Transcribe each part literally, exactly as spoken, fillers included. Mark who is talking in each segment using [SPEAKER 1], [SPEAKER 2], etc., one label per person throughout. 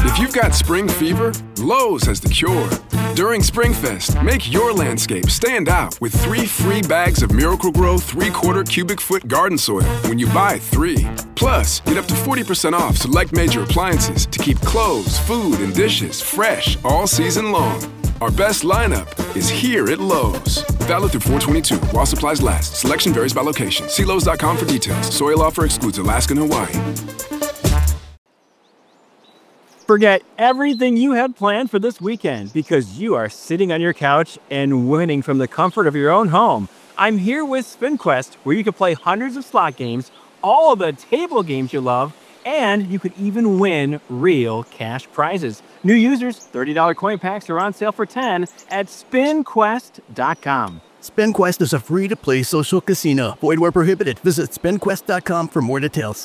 [SPEAKER 1] If you've got spring fever, Lowe's has the cure. During SpringFest, make your landscape stand out with three free bags of Miracle-Gro three-quarter cubic foot garden soil when you buy three. Plus, get up to forty percent off select major appliances to keep clothes, food, and dishes fresh all season long. Our best lineup is here at Lowe's. Valid through four twenty-two while supplies last. Selection varies by location. See Lowe's dot com for details. Soil offer excludes Alaska and Hawaii.
[SPEAKER 2] Forget everything you had planned for this weekend because you are sitting on your couch and winning from the comfort of your own home. I'm here with SpinQuest, where you can play hundreds of slot games, all of the table games you love, and you could even win real cash prizes. New users, thirty dollars coin packs are on sale for ten dollars at spin quest dot com.
[SPEAKER 3] SpinQuest is a free-to-play social casino. Void where prohibited. Visit spin quest dot com for more details.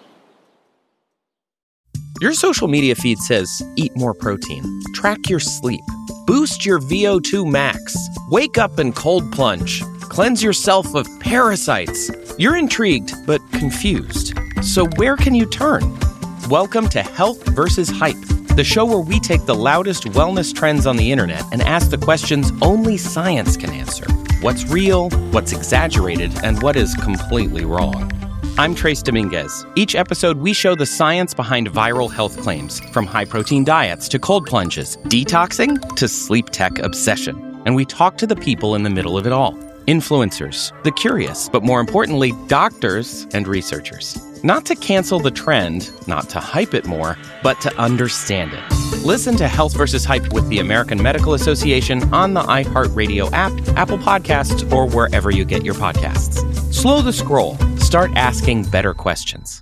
[SPEAKER 4] Your social media feed says, eat more protein, track your sleep, boost your V O two max, wake up and cold plunge, cleanse yourself of parasites. You're intrigued, but confused. So where can you turn? Welcome to Health versus Hype, the show where we take the loudest wellness trends on the internet and ask the questions only science can answer. What's real, what's exaggerated, and what is completely wrong. I'm Trace Dominguez. Each episode, we show the science behind viral health claims, from high-protein diets to cold plunges, detoxing to sleep tech obsession. And we talk to the people in the middle of it all. Influencers, the curious, but more importantly, doctors and researchers. Not to cancel the trend, not to hype it more, but to understand it. Listen to Health versus Hype with the American Medical Association on the iHeartRadio app, Apple Podcasts, or wherever you get your podcasts. Slow the scroll. Start asking better questions.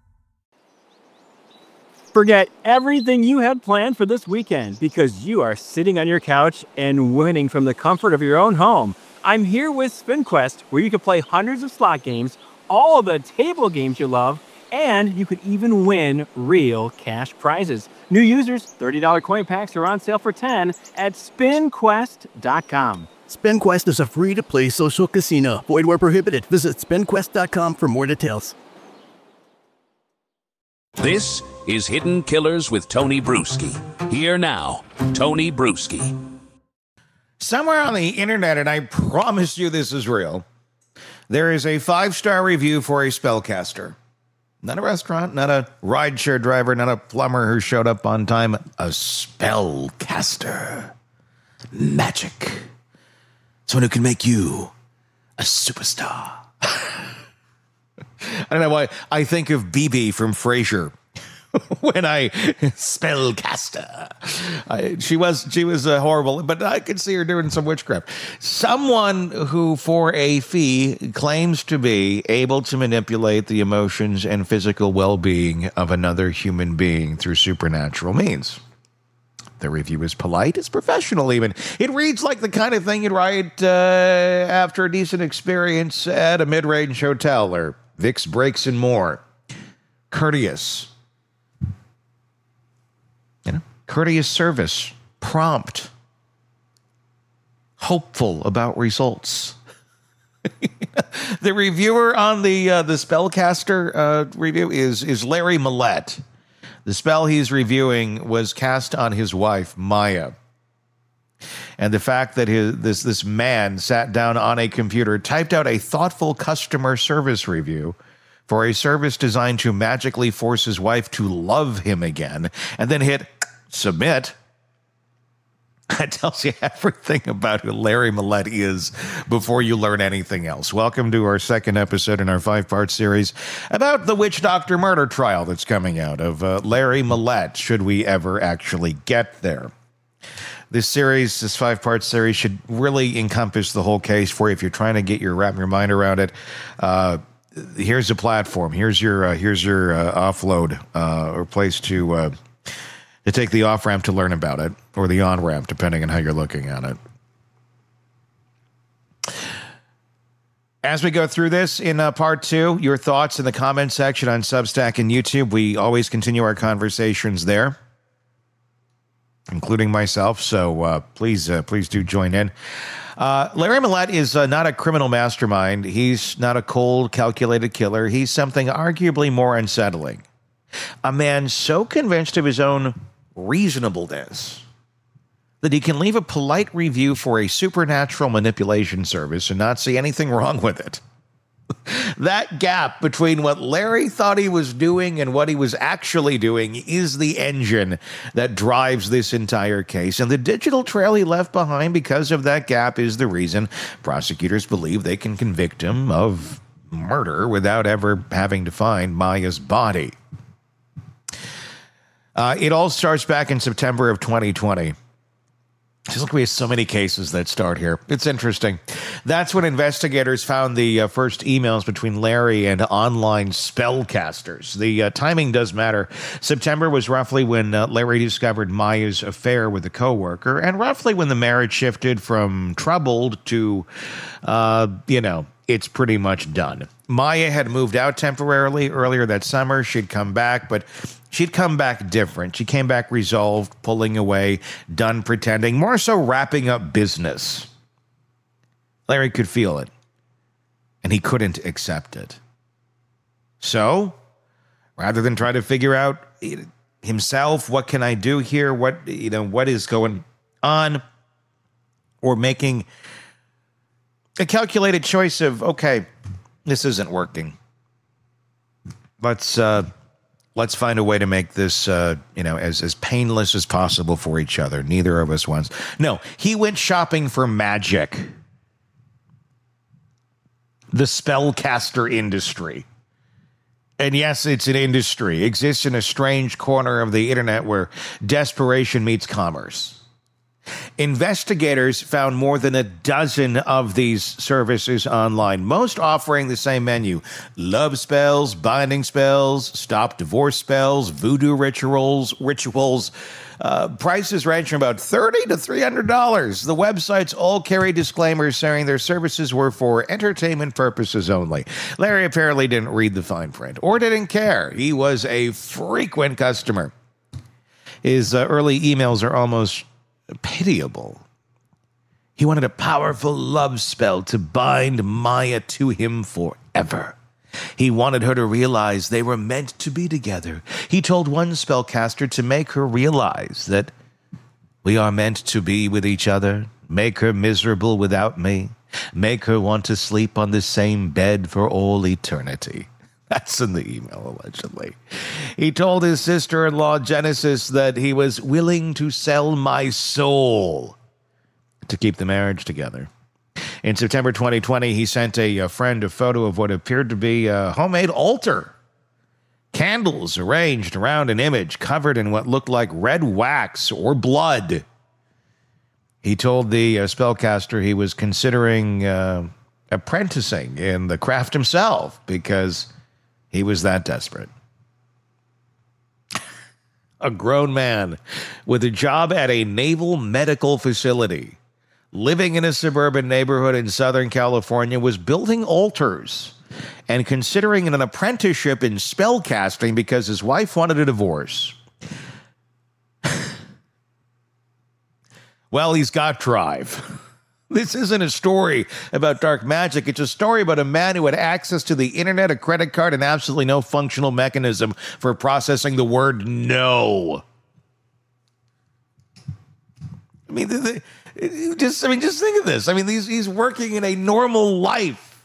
[SPEAKER 2] Forget everything you had planned for this weekend because you are sitting on your couch and winning from the comfort of your own home. I'm here with SpinQuest, where you can play hundreds of slot games, all of the table games you love, and you could even win real cash prizes. New users, thirty dollars coin packs are on sale for ten dollars at spin quest dot com.
[SPEAKER 3] SpinQuest is a free-to-play social casino. Void where prohibited. Visit spin quest dot com for more details.
[SPEAKER 5] This is Hidden Killers with Tony Bruschi. Here now, Tony Bruschi.
[SPEAKER 6] Somewhere on the internet, and I promise you this is real, there is a five-star review for a spellcaster. Not a restaurant, not a rideshare driver, not a plumber who showed up on time. A spellcaster. Magic. Someone who can make you a superstar. I don't know why I think of B B from Frasier when I spellcaster. I, she was she was uh, horrible, but I could see her doing some witchcraft. Someone who, for a fee, claims to be able to manipulate the emotions and physical well-being of another human being through supernatural means. The review is polite, it's professional even. It reads like the kind of thing you'd write uh, after a decent experience at a mid-range hotel or Vic's Breaks and more. Courteous. You know, courteous service. Prompt. Hopeful about results. The reviewer on the uh, the Spellcaster uh, review is, is Larry Millette. The spell he's reviewing was cast on his wife, Maya. And the fact that his, this, this man sat down on a computer, typed out a thoughtful customer service review for a service designed to magically force his wife to love him again, and then hit submit. That tells you everything about who Larry Millette is before you learn anything else. Welcome to our second episode in our five-part series about the witch doctor murder trial that's coming out of uh, Larry Millette, should we ever actually get there. This series, this five-part series, should really encompass the whole case for you if you're trying to get your wrap your mind around it. Uh, here's a platform. Here's your uh, here's your uh, offload uh, or place to uh, to take the off-ramp to learn about it, or the on-ramp, depending on how you're looking at it. As we go through this in uh, part two, your thoughts in the comment section on Substack and YouTube. We always continue our conversations there, including myself, so uh, please uh, please do join in. Uh, Larry Millette is uh, not a criminal mastermind. He's not a cold, calculated killer. He's something arguably more unsettling. A man so convinced of his own reasonableness that he can leave a polite review for a supernatural manipulation service and not see anything wrong with it. That gap between what Larry thought he was doing and what he was actually doing is the engine that drives this entire case. And the digital trail he left behind because of that gap is the reason prosecutors believe they can convict him of murder without ever having to find Maya's body. Uh, it all starts back in September of twenty twenty. Just look, we have so many cases that start here. It's interesting. That's when investigators found the uh, first emails between Larry and online spellcasters. The uh, timing does matter. September was roughly when uh, Larry discovered Maya's affair with a coworker, and roughly when the marriage shifted from troubled to, uh, you know, it's pretty much done. Maya had moved out temporarily earlier that summer. She'd come back, but she'd come back different. She came back resolved, pulling away, done pretending, more so wrapping up business. Larry could feel it, and he couldn't accept it. So, rather than try to figure out himself, what can I do here? What, you know, what is going on? Or making a calculated choice of, okay, this isn't working. Let's uh, let's find a way to make this, uh, you know, as, as painless as possible for each other. Neither of us wants. No, he went shopping for magic. The spellcaster industry. And yes, it's an industry. It exists in a strange corner of the internet where desperation meets commerce. Investigators found more than a dozen of these services online, most offering the same menu: love spells, binding spells, stop divorce spells, voodoo rituals, rituals. Uh, prices range from about thirty dollars to three hundred dollars. The websites all carry disclaimers saying their services were for entertainment purposes only. Larry apparently didn't read the fine print or didn't care. He was a frequent customer. His uh, early emails are almost pitiable. He wanted a powerful love spell to bind Maya to him forever. He wanted her to realize they were meant to be together. He told one spellcaster to make her realize that we are meant to be with each other, make her miserable without me, make her want to sleep on the same bed for all eternity. That's in the email, allegedly. He told his sister-in-law, Genesis, that he was willing to sell my soul to keep the marriage together. In September twenty twenty, he sent a, a friend a photo of what appeared to be a homemade altar. Candles arranged around an image covered in what looked like red wax or blood. He told the uh, spellcaster he was considering uh, apprenticing in the craft himself because he was that desperate. A grown man with a job at a naval medical facility, living in a suburban neighborhood in Southern California, was building altars and considering an apprenticeship in spellcasting because his wife wanted a divorce. Well, he's got drive. This isn't a story about dark magic. It's a story about a man who had access to the internet, a credit card, and absolutely no functional mechanism for processing the word no. I mean, the, the, just I mean, just think of this. I mean, he's, he's working in a normal life.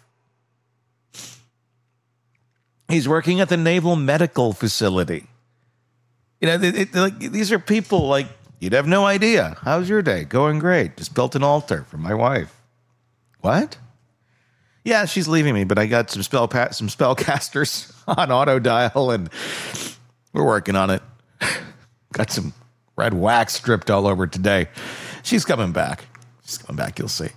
[SPEAKER 6] He's working at the Naval Medical Facility. You know, it, it, like, these are people like, you'd have no idea. How's your day? Going great. Just built an altar for my wife. What? Yeah, she's leaving me, but I got some spell pa- some spellcasters on auto dial, and we're working on it. Got some red wax stripped all over today. She's coming back. She's coming back. You'll see.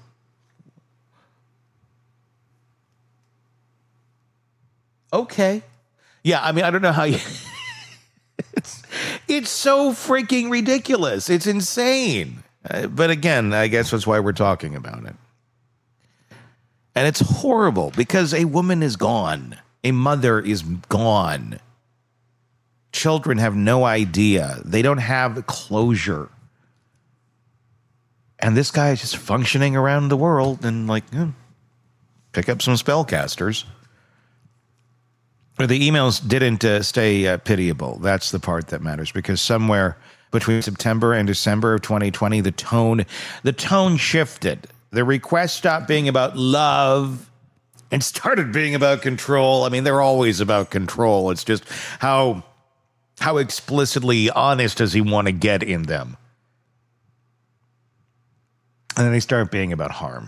[SPEAKER 6] Okay. Yeah, I mean, I don't know how you... It's, it's so freaking ridiculous. It's insane. Uh, but again, I guess that's why we're talking about it. And it's horrible because a woman is gone. A mother is gone. Children have no idea. They don't have closure. And this guy is just functioning around the world and like, hmm, pick up some spellcasters. But the emails didn't uh, stay uh, pitiable. That's the part that matters, because somewhere between September and December of twenty twenty, the tone, the tone shifted. The request stopped being about love and started being about control. I mean, they're always about control. It's just how how explicitly honest does he want to get in them? And then they start being about harm.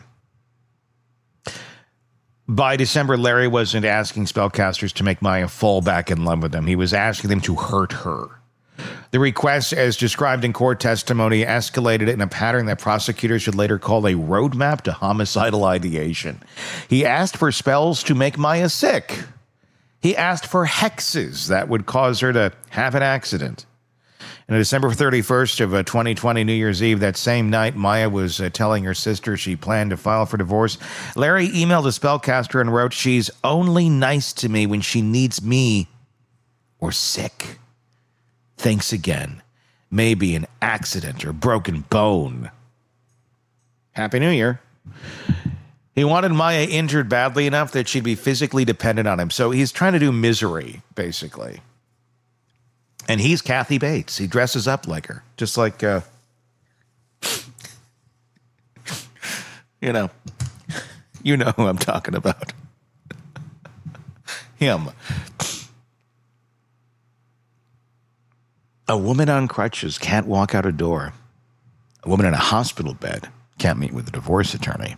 [SPEAKER 6] By December, Larry wasn't asking spellcasters to make Maya fall back in love with him. He was asking them to hurt her. The request, as described in court testimony, escalated in a pattern that prosecutors should later call a roadmap to homicidal ideation. He asked for spells to make Maya sick. He asked for hexes that would cause her to have an accident. And on December thirty-first of uh, twenty twenty, New Year's Eve, that same night, Maya was uh, telling her sister she planned to file for divorce. Larry emailed a spellcaster and wrote, "She's only nice to me when she needs me or sick. Thanks again. Maybe an accident or broken bone. Happy New Year." He wanted Maya injured badly enough that she'd be physically dependent on him. So he's trying to do misery, basically. And he's Kathy Bates. He dresses up like her. Just like, uh, you know, you know who I'm talking about. Him. A woman on crutches can't walk out a door. A woman in a hospital bed can't meet with a divorce attorney.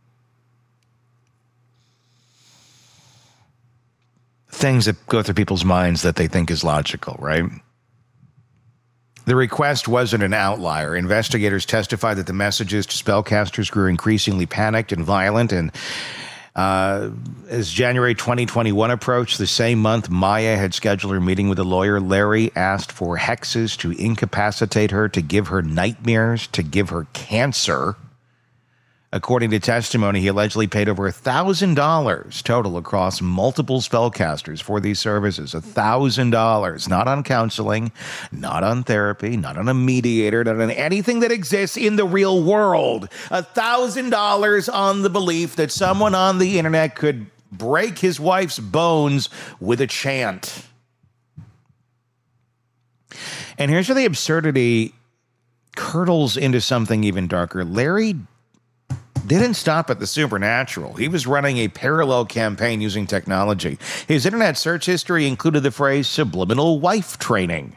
[SPEAKER 6] Things that go through people's minds that they think is logical, right? The request wasn't an outlier. Investigators testified that the messages to spellcasters grew increasingly panicked and violent, and uh, as January twenty twenty-one approached, the same month Maya had scheduled her meeting with a lawyer, Larry asked for hexes to incapacitate her, to give her nightmares, to give her cancer. According to testimony, he allegedly paid over one thousand dollars total across multiple spellcasters for these services. one thousand dollars, not on counseling, not on therapy, not on a mediator, not on anything that exists in the real world. one thousand dollars on the belief that someone on the internet could break his wife's bones with a chant. And here's where the absurdity curdles into something even darker. Larry didn't stop at the supernatural. He was running a parallel campaign using technology. His internet search history included the phrase subliminal wife training.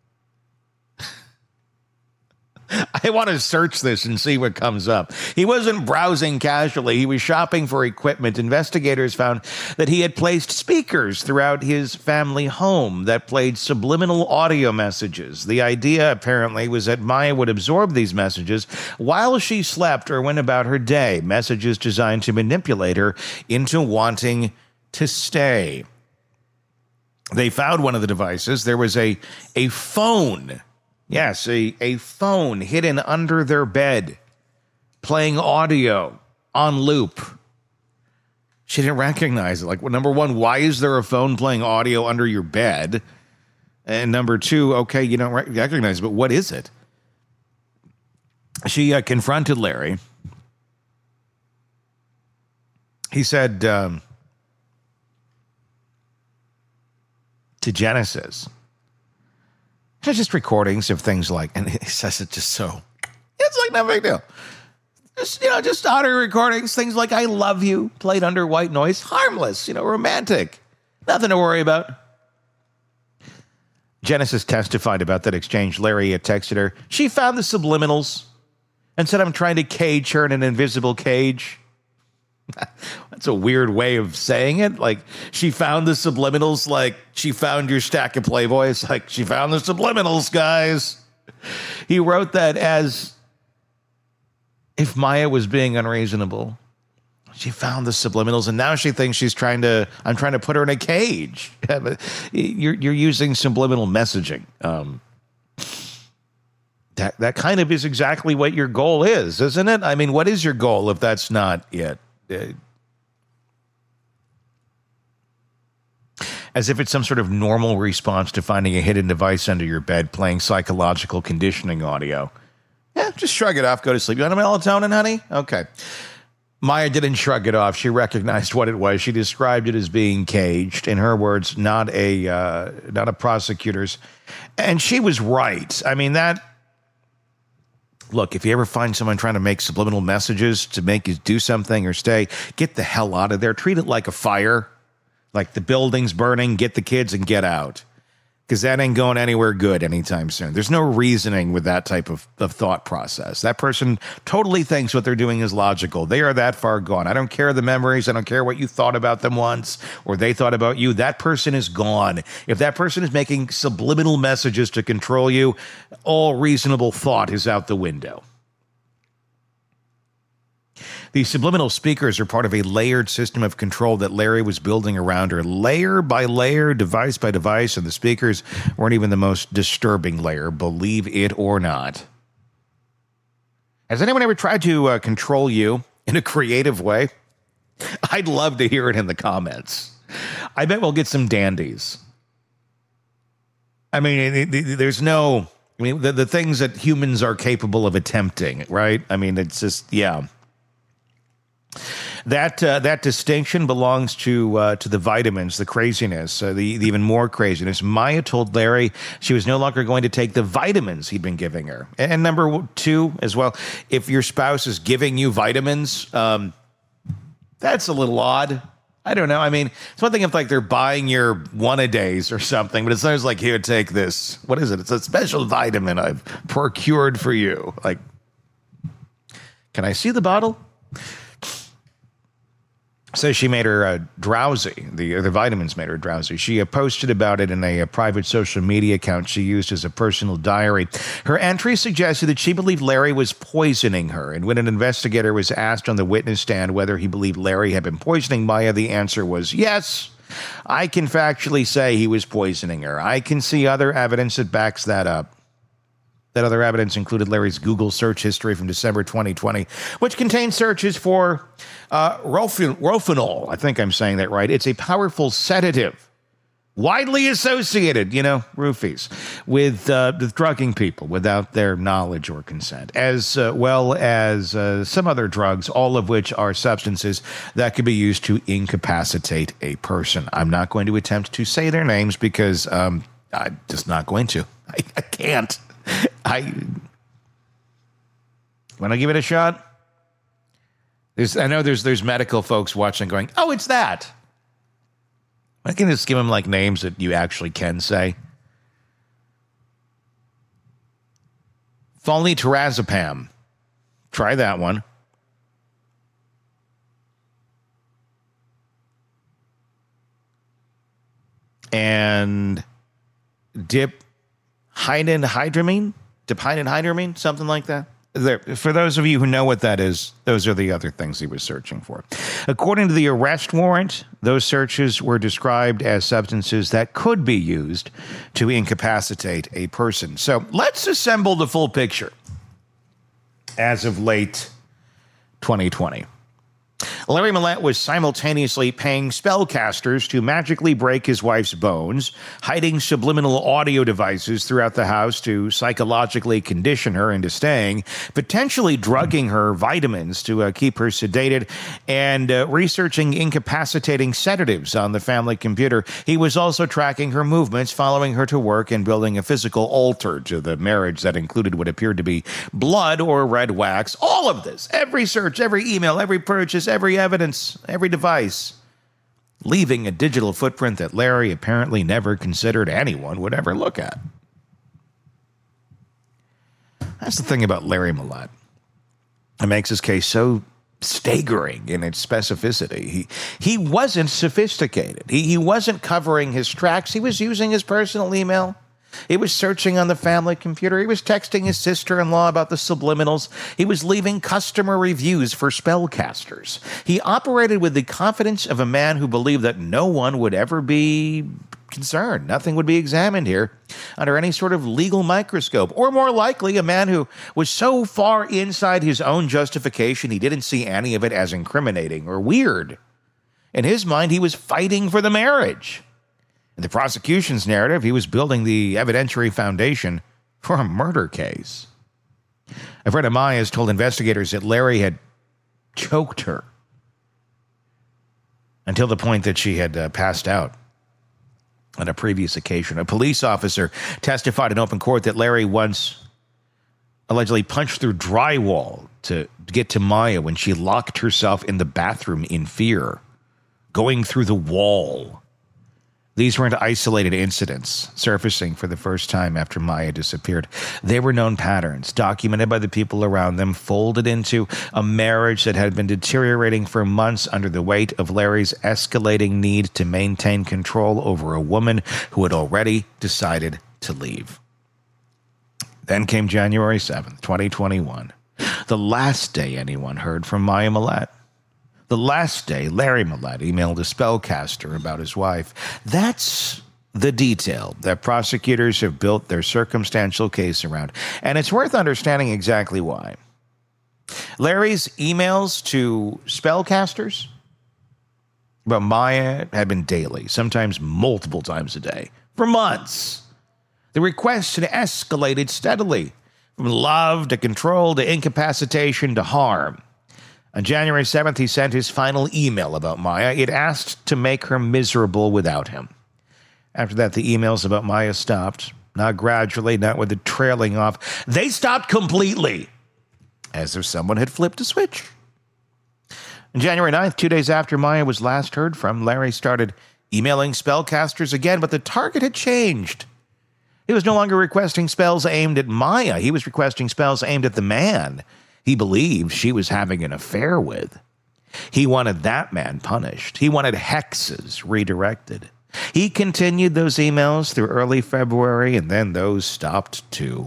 [SPEAKER 6] I want to search this and see what comes up. He wasn't browsing casually. He was shopping for equipment. Investigators found that he had placed speakers throughout his family home that played subliminal audio messages. The idea, apparently, was that Maya would absorb these messages while she slept or went about her day, messages designed to manipulate her into wanting to stay. They found one of the devices. There was a, a phone. Yes, a, a phone hidden under their bed, playing audio on loop. She didn't recognize it. Like, well, number one, why is there a phone playing audio under your bed? And number two, okay, you don't recognize it, but what is it? She uh, confronted Larry. He said um, to Genesis, they're just recordings of things like, and he says it just so, it's like no big deal. Just, you know, just audio recordings, things like I love you, played under white noise, harmless, you know, romantic, nothing to worry about. Genesis testified about that exchange. Larry had texted her. She found the subliminals and said, I'm trying to cage her in an invisible cage. That's a weird way of saying it. Like, she found the subliminals, like she found your stack of Playboy. It's like she found the subliminals, guys. He wrote that as if Maya was being unreasonable. She found the subliminals, and now she thinks she's trying to, I'm trying to put her in a cage. you're, you're using subliminal messaging. Um, that, that kind of is exactly what your goal is, isn't it? I mean, what is your goal if that's not it? As if it's some sort of normal response to finding a hidden device under your bed playing psychological conditioning audio. Yeah, just shrug it off, go to sleep. You want a melatonin, honey? Okay. Maya didn't shrug it off. She recognized what it was. She described it as being caged. In her words, not a uh, not a prosecutor's. And she was right. I mean, that... Look, if you ever find someone trying to make subliminal messages to make you do something or stay, get the hell out of there. Treat it like a fire. Like the building's burning, get the kids and get out. Because that ain't going anywhere good anytime soon. There's no reasoning with that type of, of thought process. That person totally thinks what they're doing is logical. They are that far gone. I don't care the memories. I don't care what you thought about them once or they thought about you. That person is gone. If that person is making subliminal messages to control you, all reasonable thought is out the window. The subliminal speakers are part of a layered system of control that Larry was building around her, layer by layer, device by device, and the speakers weren't even the most disturbing layer, believe it or not. Has anyone ever tried to uh, control you in a creative way? I'd love to hear it in the comments. I bet we'll get some dandies. I mean, it, it, there's no... I mean, the, the things that humans are capable of attempting, right? I mean, it's just, yeah... That uh, that distinction belongs to uh, to the vitamins, the craziness, uh, the, the even more craziness. Maya told Larry she was no longer going to take the vitamins he'd been giving her. And number two, as well, if your spouse is giving you vitamins, um, that's a little odd. I don't know. I mean, it's one thing if like they're buying your one-a-days or something, but it's always like, here, take this. What is it? It's a special vitamin I've procured for you. Like, can I see the bottle? Says she made her uh, drowsy. The, the vitamins made her drowsy. She uh, posted about it in a, a private social media account she used as a personal diary. Her entry suggested that she believed Larry was poisoning her. And when an investigator was asked on the witness stand whether he believed Larry had been poisoning Maya, the answer was yes. I can factually say he was poisoning her. I can see other evidence that backs that up. That other evidence included Larry's Google search history from December twenty twenty, which contained searches for uh, Rofinol. I think I'm saying that right. It's a powerful sedative, widely associated, you know, roofies, with, uh, with drugging people without their knowledge or consent, as uh, well as uh, some other drugs, all of which are substances that could be used to incapacitate a person. I'm not going to attempt to say their names because um, I'm just not going to. I, I can't. I want to give it a shot. There's, I know there's there's medical folks watching going, oh, it's that. I can just give them like names that you actually can say. Follistarazepam. Try that one. And dip. Diphenhydramine, diphenhydramine, something like that. There, for those of you who know what that is, those are the other things he was searching for. According to the arrest warrant, those searches were described as substances that could be used to incapacitate a person. So let's assemble the full picture as of late twenty twenty. Larry Millett was simultaneously paying spellcasters to magically break his wife's bones, hiding subliminal audio devices throughout the house to psychologically condition her into staying, potentially drugging her vitamins to uh, keep her sedated, and uh, researching incapacitating sedatives on the family computer. He was also tracking her movements, following her to work, and building a physical altar to the marriage that included what appeared to be blood or red wax. All of this, every search, every email, every purchase, every evidence, every device, leaving a digital footprint that Larry apparently never considered anyone would ever look at. That's the thing about Larry Millett. It makes his case so staggering in its specificity. He he wasn't sophisticated. He, he wasn't covering his tracks. He was using his personal email. He was searching on the family computer. He was texting his sister-in-law about the subliminals. He was leaving customer reviews for spellcasters. He operated with the confidence of a man who believed that no one would ever be concerned. Nothing would be examined here under any sort of legal microscope. Or more likely, a man who was so far inside his own justification he didn't see any of it as incriminating or weird. In his mind, he was fighting for the marriage. In the prosecution's narrative, he was building the evidentiary foundation for a murder case. A friend of mine has told investigators that Larry had choked her until the point that she had uh, passed out on a previous occasion. A police officer testified in open court that Larry once allegedly punched through drywall to get to Maya when she locked herself in the bathroom in fear, going through the wall. These weren't isolated incidents surfacing for the first time after Maya disappeared. They were known patterns, documented by the people around them, folded into a marriage that had been deteriorating for months under the weight of Larry's escalating need to maintain control over a woman who had already decided to leave. Then came January seventh, twenty twenty-one, the last day anyone heard from Maya Millette. The last day Larry Millette emailed a spellcaster about his wife. That's the detail that prosecutors have built their circumstantial case around, and it's worth understanding exactly why. Larry's emails to spellcasters about Maya had been daily, sometimes multiple times a day, for months. The requests had escalated steadily, from love to control to incapacitation to harm. On January seventh, he sent his final email about Maya. It asked to make her miserable without him. After that, the emails about Maya stopped. Not gradually, not with the trailing off. They stopped completely, as if someone had flipped a switch. On January ninth, two days after Maya was last heard from, Larry started emailing spellcasters again, but the target had changed. He was no longer requesting spells aimed at Maya. He was requesting spells aimed at the man he believed she was having an affair with. He wanted that man punished. He wanted hexes redirected. He continued those emails through early February, and then those stopped too.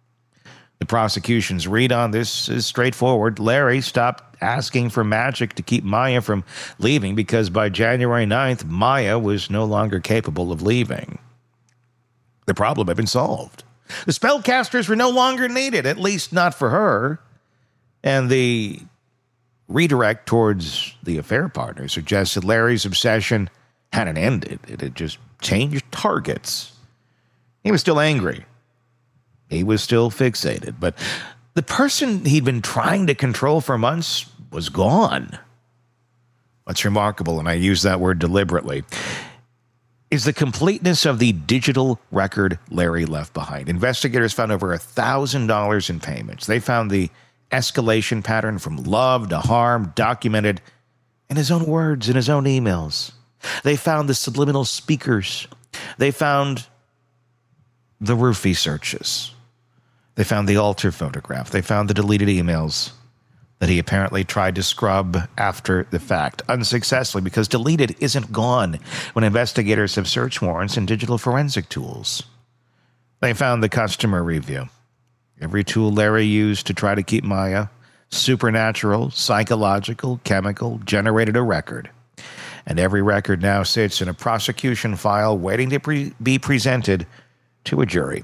[SPEAKER 6] The prosecution's read on this is straightforward. Larry stopped asking for magic to keep Maya from leaving because by January ninth, Maya was no longer capable of leaving. The problem had been solved. The spellcasters were no longer needed, at least not for her. And the redirect towards the affair partner suggested Larry's obsession hadn't ended. It had just changed targets. He was still angry. He was still fixated. But the person he'd been trying to control for months was gone. What's remarkable, and I use that word deliberately, is the completeness of the digital record Larry left behind. Investigators found over one thousand dollars in payments. They found the escalation pattern from love to harm documented in his own words, in his own emails. They found the subliminal speakers. They found the roofie searches. They found the altar photograph. They found the deleted emails that he apparently tried to scrub after the fact, unsuccessfully, because deleted isn't gone when investigators have search warrants and digital forensic tools. They found the customer review. Every tool Larry used to try to keep Maya, supernatural, psychological, chemical, generated a record. And every record now sits in a prosecution file waiting to pre- be presented to a jury.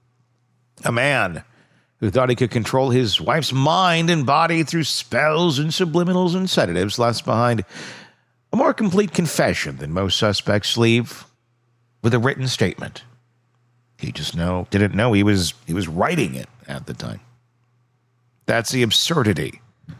[SPEAKER 6] A man who thought he could control his wife's mind and body through spells and subliminals and sedatives left behind a more complete confession than most suspects leave with a written statement. He just know, didn't know he was he was writing it at the time. That's the absurdity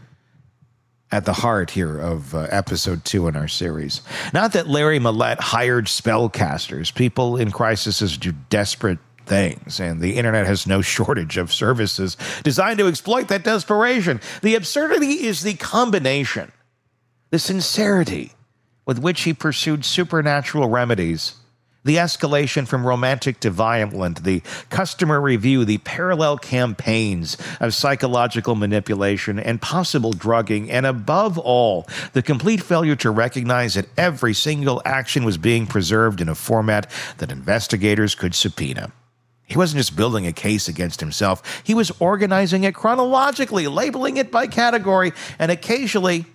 [SPEAKER 6] at the heart here of uh, episode two in our series. Not that Larry Millette hired spellcasters. People in crises do desperate things, and the internet has no shortage of services designed to exploit that desperation. The absurdity is the combination, the sincerity with which he pursued supernatural remedies, the escalation from romantic to violent, the customer review, the parallel campaigns of psychological manipulation and possible drugging, and above all, the complete failure to recognize that every single action was being preserved in a format that investigators could subpoena. He wasn't just building a case against himself. He was organizing it chronologically, labeling it by category, and occasionally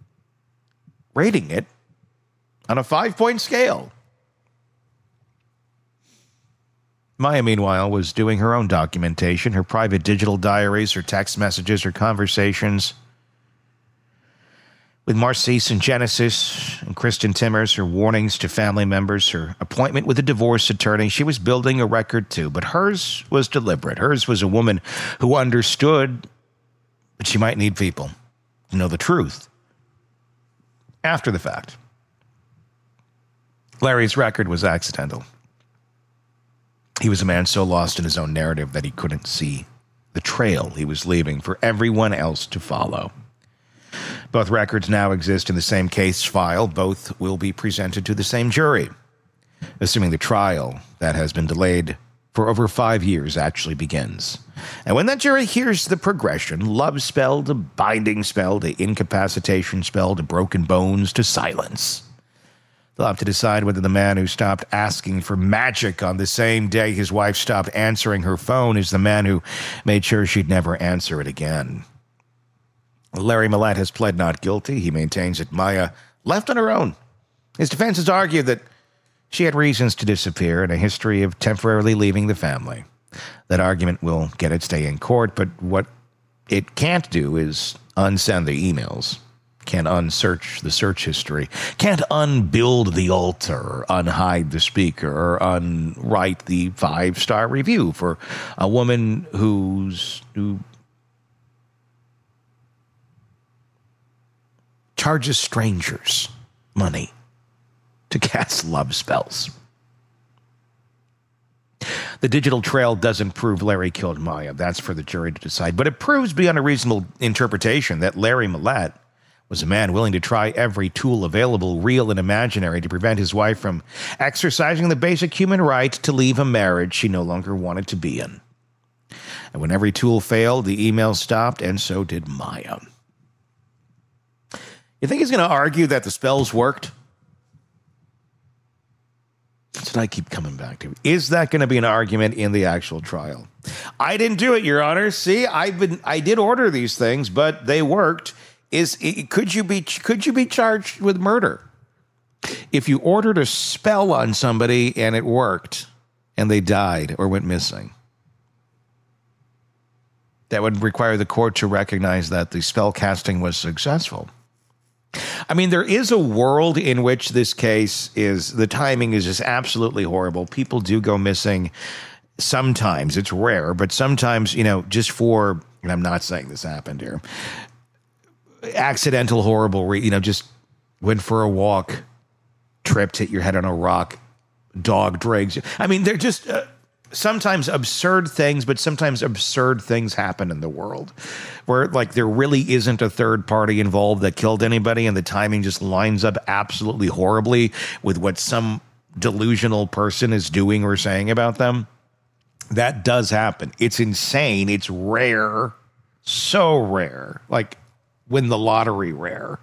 [SPEAKER 6] rating it on a five-point scale. Maya, meanwhile, was doing her own documentation, her private digital diaries, her text messages, her conversations with Marcise and Genesis and Kristen Timmers, her warnings to family members, her appointment with a divorce attorney. She was building a record too, but hers was deliberate. Hers was a woman who understood that she might need people to know the truth after the fact. Larry's record was accidental. He was a man so lost in his own narrative that he couldn't see the trail he was leaving for everyone else to follow. Both records now exist in the same case file. Both will be presented to the same jury, assuming the trial that has been delayed for over five years actually begins. And when that jury hears the progression, love spell to binding spell to incapacitation spell to broken bones to silence, they'll have to decide whether the man who stopped asking for magic on the same day his wife stopped answering her phone is the man who made sure she'd never answer it again. Larry Millett has pled not guilty. He maintains that Maya left on her own. His defense has argued that she had reasons to disappear and a history of temporarily leaving the family. That argument will get its day in court, but what it can't do is unsend the emails, can't unsearch the search history, can't unbuild the altar, or unhide the speaker, or unwrite the five-star review for a woman who's who charges strangers money to cast love spells. The digital trail doesn't prove Larry killed Maya. That's for the jury to decide. But it proves beyond a reasonable interpretation that Larry Millett was a man willing to try every tool available, real and imaginary, to prevent his wife from exercising the basic human right to leave a marriage she no longer wanted to be in. And when every tool failed, the email stopped, and so did Maya. You think he's going to argue that the spells worked? That's what I keep coming back to. Is that going to be an argument in the actual trial? I didn't do it, Your Honor. See, I've been, I did order these things, but they worked. Is could you be could you be charged with murder if you ordered a spell on somebody and it worked and they died or went missing? That would require the court to recognize that the spell casting was successful. I mean, there is a world in which this case is, the timing is just absolutely horrible. People do go missing sometimes. It's rare, but sometimes, you know, just for, and I'm not saying this happened here, accidental, horrible, re- you know, just went for a walk, tripped, hit your head on a rock, dog drags you. I mean, they're just uh, sometimes absurd things, but sometimes absurd things happen in the world where, like, there really isn't a third party involved that killed anybody, and the timing just lines up absolutely horribly with what some delusional person is doing or saying about them. That does happen. It's insane. It's rare. So rare. Like, win the lottery rare.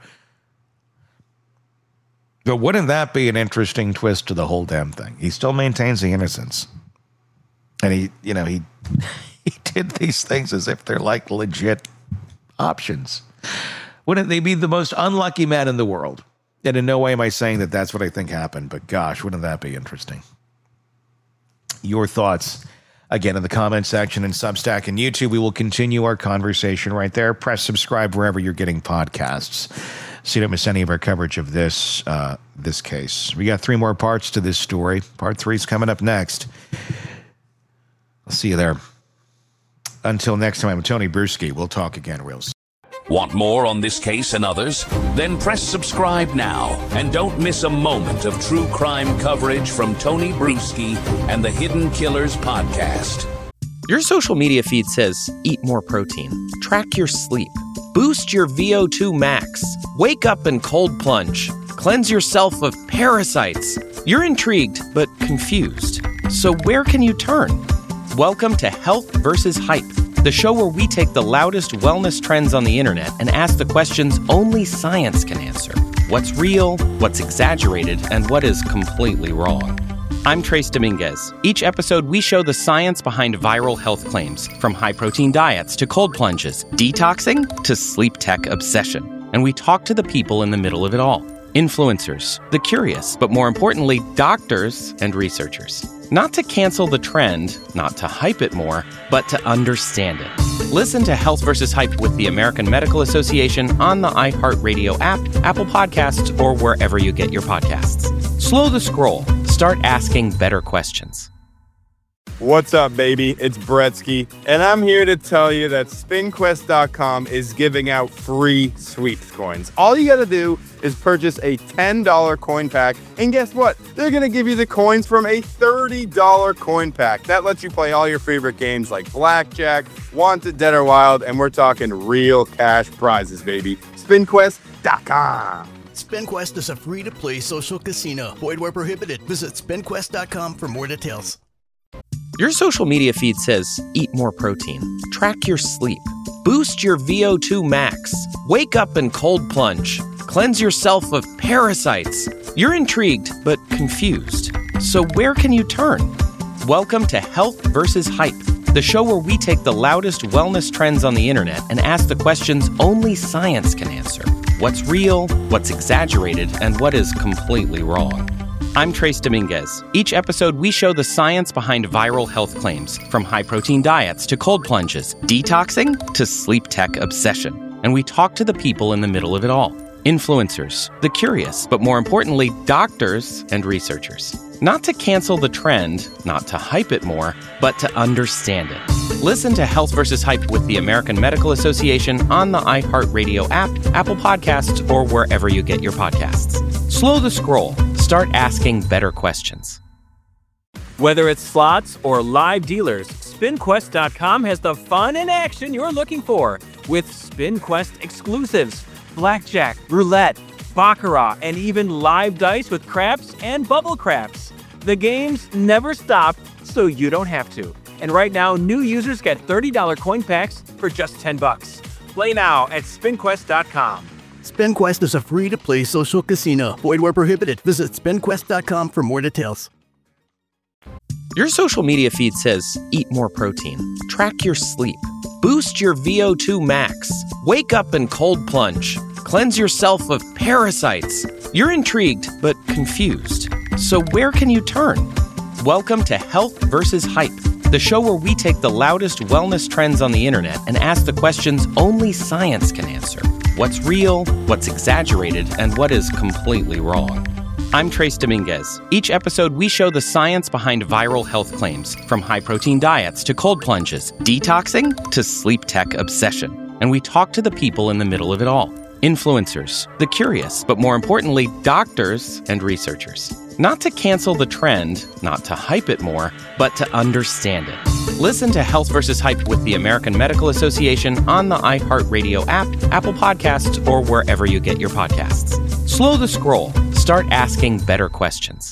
[SPEAKER 6] But wouldn't that be an interesting twist to the whole damn thing? He still maintains the innocence. And he, you know, he he did these things as if they're like legit options. Wouldn't they be the most unlucky man in the world? And in no way am I saying that that's what I think happened, but gosh, wouldn't that be interesting? Your thoughts, again, in the comment section and Substack and YouTube. We will continue our conversation right there. Press subscribe wherever you're getting podcasts so you don't miss any of our coverage of this, uh, this case. We got three more parts to this story. Part three is coming up next. I'll see you there. Until next time, I'm Tony Bruschi. We'll talk again real soon.
[SPEAKER 5] Want more on this case and others? Then press subscribe now and don't miss a moment of true crime coverage from Tony Bruschi and the Hidden Killers podcast.
[SPEAKER 4] Your social media feed says, eat more protein, track your sleep, boost your V O two max, wake up and cold plunge, cleanse yourself of parasites. You're intrigued, but confused. So where can you turn? Welcome to Health versus Hype, the show where we take the loudest wellness trends on the internet and ask the questions only science can answer. What's real, what's exaggerated, and what is completely wrong. I'm Trace Dominguez. Each episode, we show the science behind viral health claims, from high-protein diets to cold plunges, detoxing to sleep tech obsession. And we talk to the people in the middle of it all. Influencers, the curious, but more importantly, doctors and researchers. Not to cancel the trend, not to hype it more, but to understand it. Listen to Health versus Hype with the American Medical Association on the iHeartRadio app, Apple Podcasts, or wherever you get your podcasts. Slow the scroll. Start asking better questions.
[SPEAKER 7] What's up, baby? It's Bretsky, and I'm here to tell you that spin quest dot com is giving out free sweeps coins. All you gotta do is purchase a ten dollar coin pack, and guess what? They're gonna give you the coins from a thirty dollar coin pack. That lets you play all your favorite games like Blackjack, Wanted, Dead or Wild, and we're talking real cash prizes, baby. spin quest dot com.
[SPEAKER 3] SpinQuest is a free-to-play social casino. Void where prohibited. Visit spin quest dot com for more details.
[SPEAKER 4] Your social media feed says, eat more protein, track your sleep, boost your V O two max, wake up and cold plunge, cleanse yourself of parasites. You're intrigued, but confused. So where can you turn? Welcome to Health versus Hype, the show where we take the loudest wellness trends on the internet and ask the questions only science can answer. What's real, what's exaggerated, and what is completely wrong. I'm Trace Dominguez. Each episode, we show the science behind viral health claims, from high-protein diets to cold plunges, detoxing to sleep tech obsession. And we talk to the people in the middle of it all. Influencers, the curious, but more importantly, doctors and researchers. Not to cancel the trend, not to hype it more, but to understand it. Listen to Health versus Hype with the American Medical Association on the iHeartRadio app, Apple Podcasts, or wherever you get your podcasts. Slow the scroll. Start asking better questions.
[SPEAKER 2] Whether it's slots or live dealers, spin quest dot com has the fun and action you're looking for with SpinQuest exclusives, blackjack, roulette, baccarat, and even live dice with craps and bubble craps. The games never stop, so you don't have to. And right now, new users get thirty dollar coin packs for just ten bucks. Play now at spin quest dot com.
[SPEAKER 3] SpinQuest is a free-to-play social casino. Void where prohibited. Visit spin quest dot com for more details.
[SPEAKER 4] Your social media feed says, eat more protein, track your sleep, boost your V O two max, wake up and cold plunge, cleanse yourself of parasites. You're intrigued, but confused. So where can you turn? Welcome to Health versus Hype, the show where we take the loudest wellness trends on the internet and ask the questions only science can answer. What's real, what's exaggerated, and what is completely wrong. I'm Trace Dominguez. Each episode, we show the science behind viral health claims, from high-protein diets to cold plunges, detoxing to sleep tech obsession. And we talk to the people in the middle of it all. Influencers, the curious, but more importantly, doctors and researchers. Not to cancel the trend, not to hype it more, but to understand it. Listen to Health versus Hype with the American Medical Association on the iHeartRadio app, Apple Podcasts, or wherever you get your podcasts. Slow the scroll. Start asking better questions.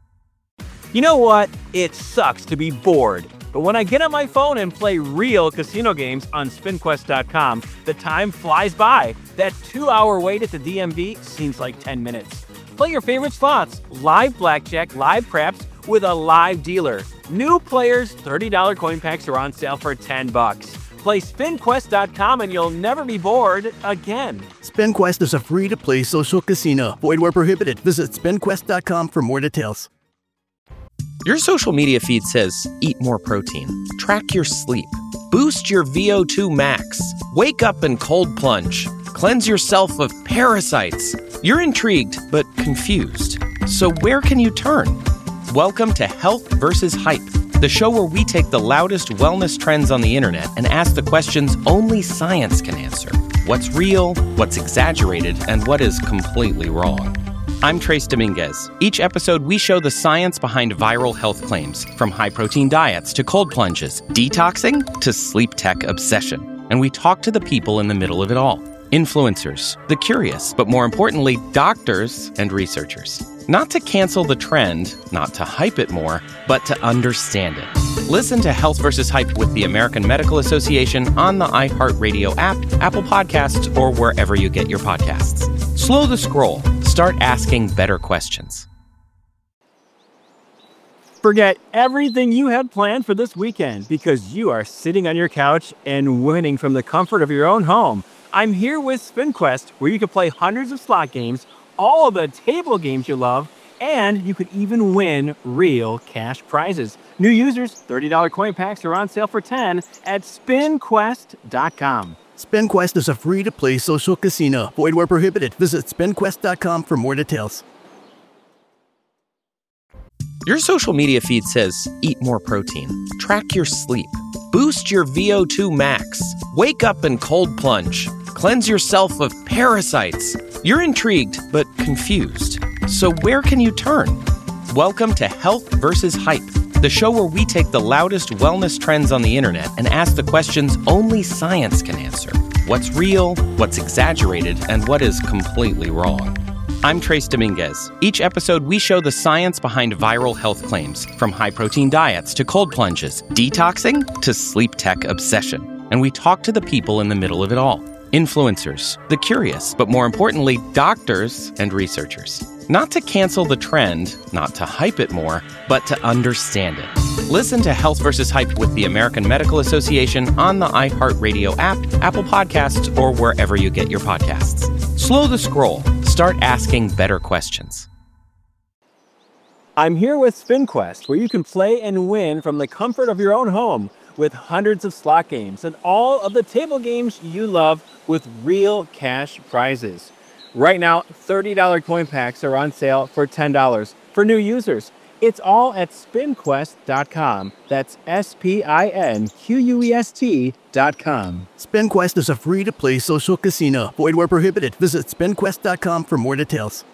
[SPEAKER 2] You know what? It sucks to be bored. But when I get on my phone and play real casino games on spin quest dot com, the time flies by. That two-hour wait at the D M V seems like ten minutes. Play your favorite slots, live blackjack, live craps, with a live dealer. New players, thirty dollar coin packs are on sale for ten bucks. Play spin quest dot com and you'll never be bored again.
[SPEAKER 3] SpinQuest is a free-to-play social casino. Void where prohibited. Visit spin quest dot com for more details.
[SPEAKER 4] Your social media feed says, eat more protein, track your sleep, boost your V O two max, wake up and cold plunge, cleanse yourself of parasites. You're intrigued, but confused. So where can you turn? Welcome to Health versus Hype, the show where we take the loudest wellness trends on the internet and ask the questions only science can answer. What's real, what's exaggerated, and what is completely wrong. I'm Trace Dominguez. Each episode, we show the science behind viral health claims, from high-protein diets to cold plunges, detoxing to sleep tech obsession. And we talk to the people in the middle of it all. Influencers, the curious, but more importantly, doctors and researchers. Not to cancel the trend, not to hype it more, but to understand it. Listen to Health versus Hype with the American Medical Association on the iHeartRadio app, Apple Podcasts, or wherever you get your podcasts. Slow the scroll. Start asking better questions.
[SPEAKER 2] Forget everything you had planned for this weekend because you are sitting on your couch and winning from the comfort of your own home. I'm here with SpinQuest, where you can play hundreds of slot games, all of the table games you love, and you could even win real cash prizes. New users, thirty dollar coin packs are on sale for ten at spin quest dot com.
[SPEAKER 3] SpinQuest is a free-to-play social casino. Void where prohibited. Visit spin quest dot com for more details.
[SPEAKER 4] Your social media feed says, eat more protein, track your sleep, boost your V O two max, wake up and cold plunge, cleanse yourself of parasites. You're intrigued, but confused. So where can you turn? Welcome to Health versus Hype, the show where we take the loudest wellness trends on the internet and ask the questions only science can answer. What's real, what's exaggerated, and what is completely wrong. I'm Trace Dominguez. Each episode, we show the science behind viral health claims, from high-protein diets to cold plunges, detoxing to sleep tech obsession. And we talk to the people in the middle of it all. Influencers, the curious, but more importantly, doctors and researchers. Not to cancel the trend, not to hype it more, but to understand it. Listen to Health versus Hype with the American Medical Association on the iHeartRadio app, Apple Podcasts, or wherever you get your podcasts. Slow the scroll. Start asking better questions.
[SPEAKER 2] I'm here with SpinQuest, where you can play and win from the comfort of your own home with hundreds of slot games and all of the table games you love with real cash prizes. Right now, thirty dollars coin packs are on sale for ten dollars for new users. It's all at spin quest dot com. That's S P I N Q U E S T dot com.
[SPEAKER 3] SpinQuest is a free-to-play social casino. Void where prohibited. Visit spin quest dot com for more details.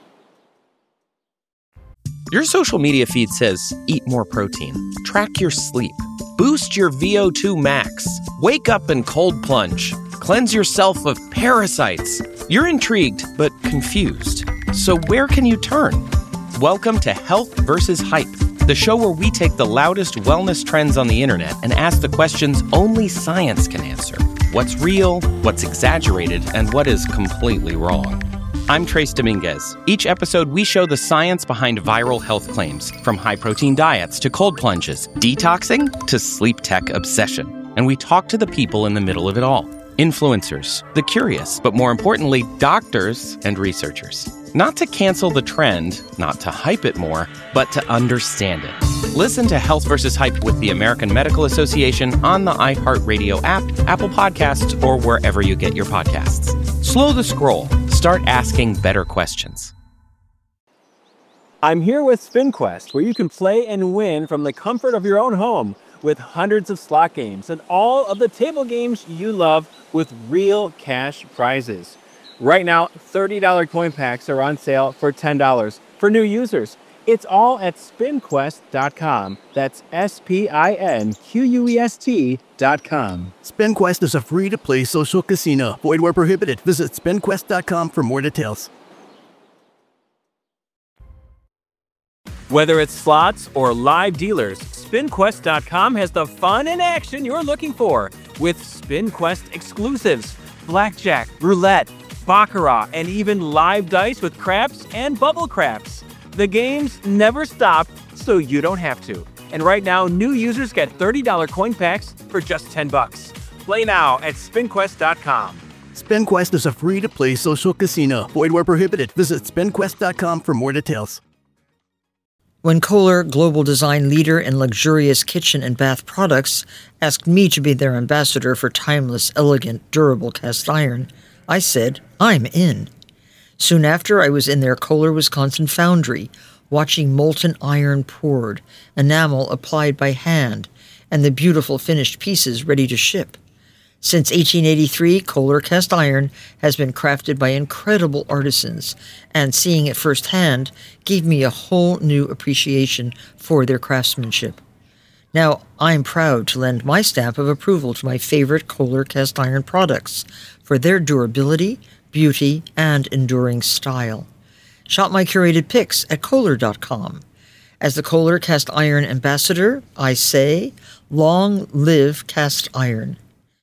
[SPEAKER 4] Your social media feed says, eat more protein, track your sleep, boost your V O two max, wake up and cold plunge, cleanse yourself of parasites. You're intrigued, but confused. So where can you turn? Welcome to Health versus Hype, the show where we take the loudest wellness trends on the internet and ask the questions only science can answer. What's real, what's exaggerated, and what is completely wrong. I'm Trace Dominguez. Each episode, we show the science behind viral health claims, from high-protein diets to cold plunges, detoxing to sleep tech obsession. And we talk to the people in the middle of it all. Influencers, the curious, but more importantly, doctors and researchers. Not to cancel the trend, not to hype it more, but to understand it. Listen to Health versus Hype with the American Medical Association on the iHeartRadio app, Apple Podcasts, or wherever you get your podcasts. Slow the scroll. Start asking better questions.
[SPEAKER 2] I'm here with SpinQuest, where you can play and win from the comfort of your own home with hundreds of slot games and all of the table games you love with real cash prizes. Right now, thirty dollars coin packs are on sale for ten dollars for new users. It's all at spin quest dot com. That's S P I N Q U E S T dot com.
[SPEAKER 3] SpinQuest is a free-to-play social casino. Void where prohibited. Visit spin quest dot com for more details.
[SPEAKER 2] Whether it's slots or live dealers, spin quest dot com has the fun and action you're looking for with SpinQuest exclusives, blackjack, roulette, baccarat, and even live dice with craps and bubble craps. The games never stop, so you don't have to. And right now, new users get thirty dollars coin packs for just ten bucks. Play now at spin quest dot com.
[SPEAKER 3] SpinQuest is a free-to-play social casino. Void where prohibited. Visit spin quest dot com for more details.
[SPEAKER 8] When Kohler, global design leader in luxurious kitchen and bath products, asked me to be their ambassador for timeless, elegant, durable cast iron, I said, I'm in. Soon after, I was in their Kohler, Wisconsin foundry, watching molten iron poured, enamel applied by hand, and the beautiful finished pieces ready to ship. Since eighteen eighty-three, Kohler cast iron has been crafted by incredible artisans, and seeing it firsthand gave me a whole new appreciation for their craftsmanship. Now, I'm proud to lend my stamp of approval to my favorite Kohler cast iron products for their durability, beauty, and enduring style. Shop my curated picks at Kohler dot com. As the Kohler cast iron ambassador, I say, long live cast iron.